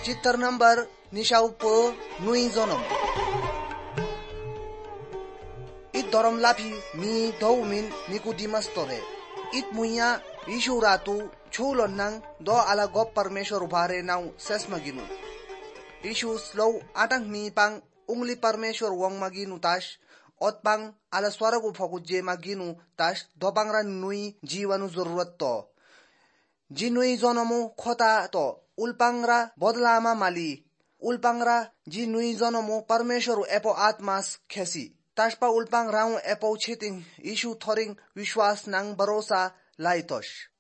चित्र नंबर निशाउपो नुई जोनम इत धरम लाफी मी धौमिन निकोदिमस तोरे इत मुया यीशु रातु छुलन नंग दो आला गप परमेश्वर भारे नाउ सेस मगिनु यीशु स्लो आटंग मी पांग उंगली परमेश्वर वंग मगिनु ताश ओतपांग आला स्वर्ग उफगु जे मगिनु ताश दोपांगरा नुई जीवनु जरूरत तो जिनुई जनमु खोता तो उल्पांगरा बदलामा माली उल्पांगरा जी नुई जनमु परमेश्वर एपो आत्मास खेसी ताशपा उल्पांग राउ एपो छितिंग यीशु थोरिंग विश्वास नंग भरोसा लाइतोश